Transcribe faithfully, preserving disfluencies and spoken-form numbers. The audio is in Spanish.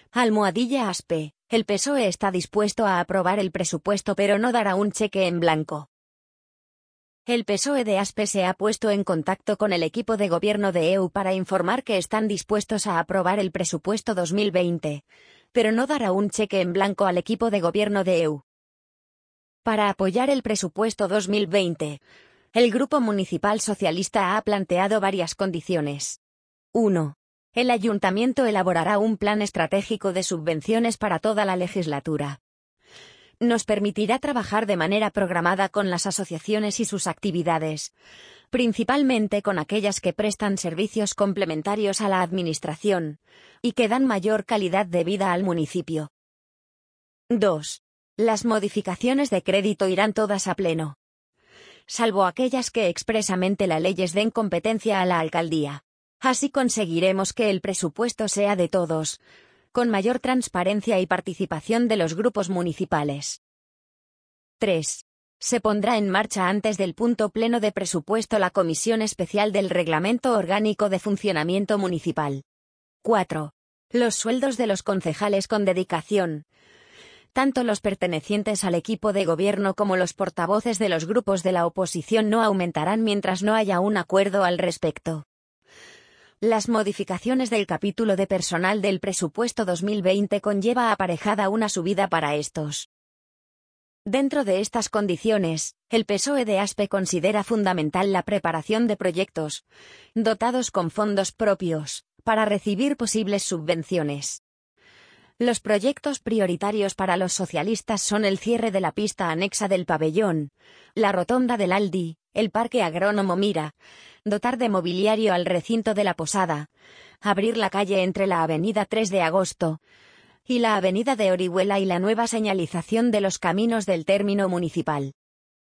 Almohadilla Aspe, el P S O E está dispuesto a aprobar el presupuesto pero no dará un cheque en blanco. El P S O E de Aspe se ha puesto en contacto con el equipo de gobierno de E U para informar que están dispuestos a aprobar el presupuesto dos mil veinte, pero no dará un cheque en blanco al equipo de gobierno de E U. Para apoyar el presupuesto dos mil veinte, el Grupo Municipal Socialista ha planteado varias condiciones. uno. El Ayuntamiento elaborará un plan estratégico de subvenciones para toda la legislatura. Nos permitirá trabajar de manera programada con las asociaciones y sus actividades, principalmente con aquellas que prestan servicios complementarios a la Administración y que dan mayor calidad de vida al municipio. dos. Las modificaciones de crédito irán todas a pleno, salvo aquellas que expresamente la ley les den competencia a la alcaldía. Así conseguiremos que el presupuesto sea de todos, con mayor transparencia y participación de los grupos municipales. tres. Se pondrá en marcha antes del punto pleno de presupuesto la Comisión Especial del Reglamento Orgánico de Funcionamiento Municipal. cuatro. Los sueldos de los concejales con dedicación, tanto los pertenecientes al equipo de gobierno como los portavoces de los grupos de la oposición, no aumentarán mientras no haya un acuerdo al respecto. Las modificaciones del capítulo de personal del presupuesto dos mil veinte conlleva aparejada una subida para estos. Dentro de estas condiciones, el P S O E de Aspe considera fundamental la preparación de proyectos, dotados con fondos propios, para recibir posibles subvenciones. Los proyectos prioritarios para los socialistas son el cierre de la pista anexa del pabellón, la rotonda del Aldi, el Parque Agrónomo Mira, dotar de mobiliario al recinto de la Posada, abrir la calle entre la avenida tres de agosto y la avenida de Orihuela y la nueva señalización de los caminos del término municipal.